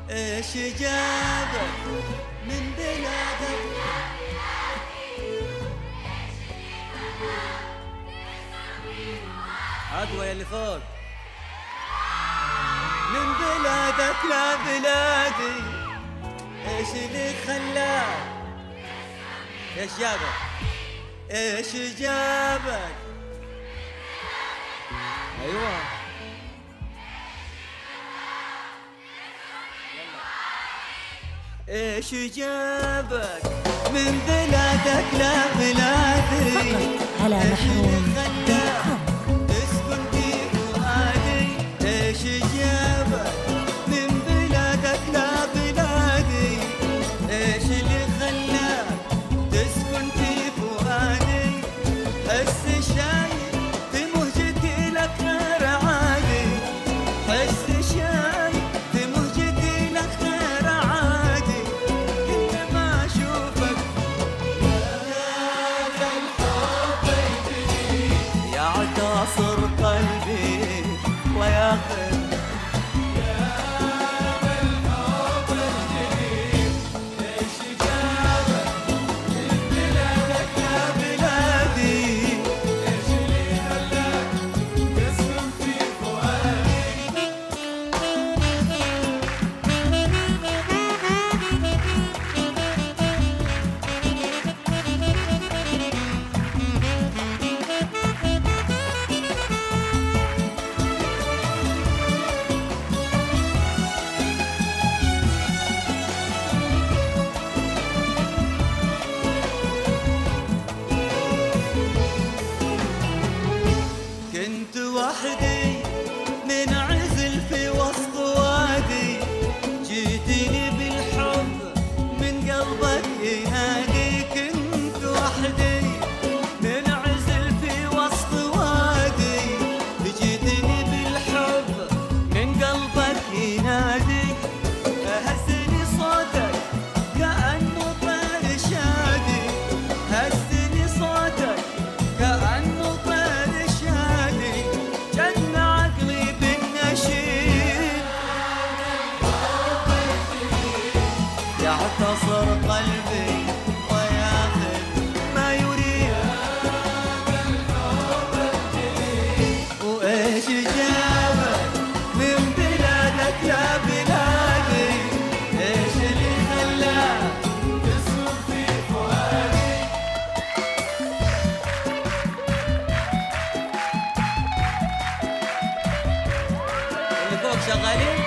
ايش جابك من بلادك؟ عدوى يا اللي فوق. من بلادك لا بلادي، ايش اللي خلاك؟ ايش جابك؟ ايش جابك؟ ايوه ايش جابك من بلادك لا بلادي؟ فقط على محروم. تسكن في فؤادي. ايش جابك من بلادك لا بلادي؟ ايش اللي خلاك تسكن في فؤادي؟ حس شايف في مهجتي لك غير عادي، حس شايف في مهجتي لك غير عادي. كل ما اشوفك يا الحب يجري، يعتصر قلبي وياخذ. كنت وحدي من عزل في وسط وادي، جيتني بالحب من قلبك ينادي. كنت وحدي من عزل في وسط وادي، جيتني بالحب من قلبك ينادي. هزني صوتك كأنه طير شادي، هزني صوتك كأنه طير شادي. جن عقلي بالنشيد، يعتصر قلبي وياخذ ما يريد. وايش جابك من بلادك يا بلادي؟ ايش اللي خلاك تسكن في فؤادي؟ اللي فوق شغالين؟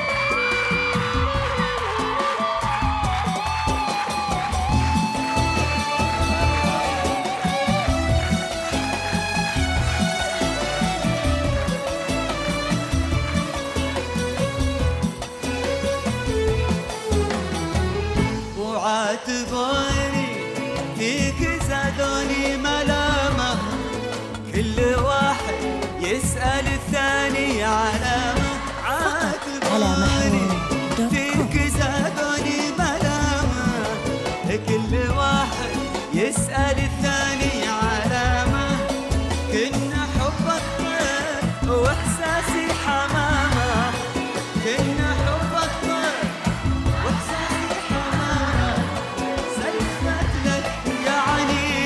وعاتبوني فيك زادوني ملامة، كل واحد يسأل الثاني علامة. عاتبوني فيك زادوني ملامة، كل واحد يسأل الثاني علامة. كنا حبك طير واحساسي حمامة، كنا حبك طير واحساسي حمامة. سلمت لك يعني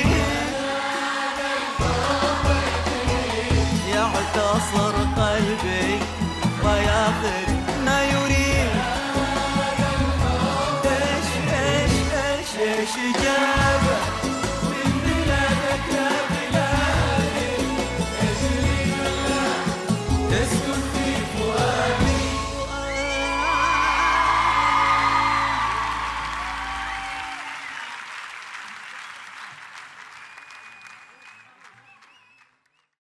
يعتصر قلبي وياخذ ما يريد. ايش ايش ايش ايش جاء